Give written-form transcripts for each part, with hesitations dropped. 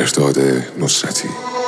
مهرداد نصرتی.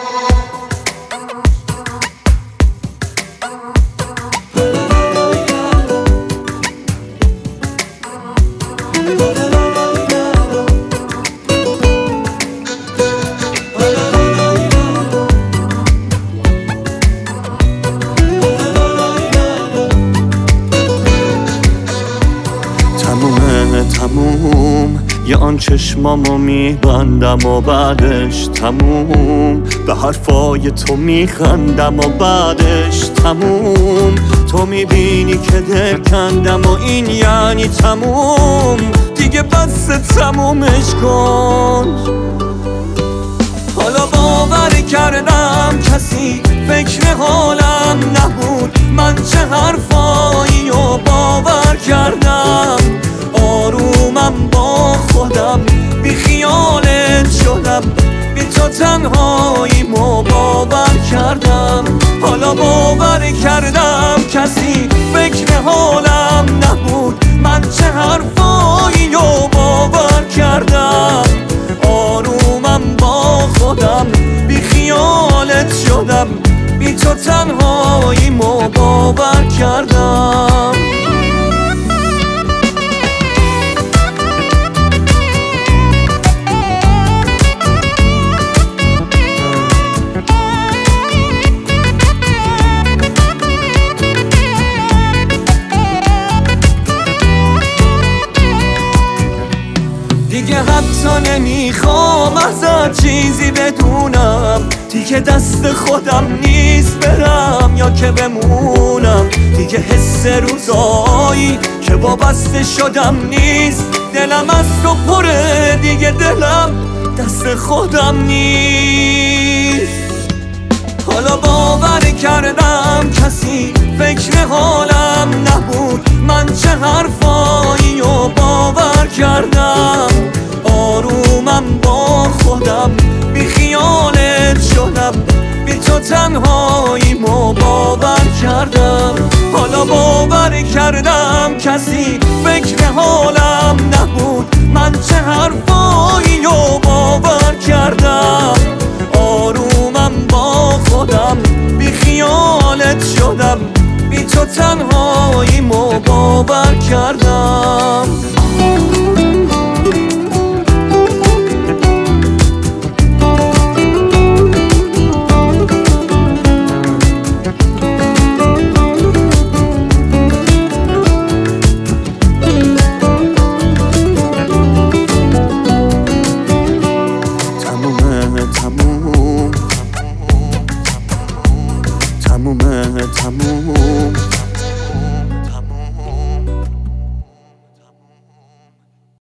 تموم یه آن چشمامو میبندم و بعدش تموم به حرفای تو میخندم و بعدش تموم تو میبینی که دل کندم و این یعنی تموم دیگه بس تمومش کن. حالا باور کردم کسی فکر حالم نبود من چه حرفایی و باور کردم آرومم با خودم بی خیالت شدم بی تو تنهاییمو باور کردم. حالا باور کردم کسی فکر حالم نبود من چه حرفایی و باور کردم آرومم با خودم بی خیالت شدم بی تو تنهاییمو باور کردم. دیگه حتی نمیخوام ازت چیزی بدونم دیگه دست خودم نیست برم یا که بمونم دیگه حس روزایی که وابسته شدم نیست دلم از تو پره دیگه دلم دست خودم نیست. حالا باور کردم کسی فکر حالم نبود من چه حرفایی و باور کردم آرومم با خودم بی خیالت شدم بی تو تنهاییمو باور کردم. حالا باور کردم کسی فکر حالم نبود من چه حرفایی و باور کردم آرومم با خودم بی خیالت شدم بی تو تنهاییمو باور کردم. تمومه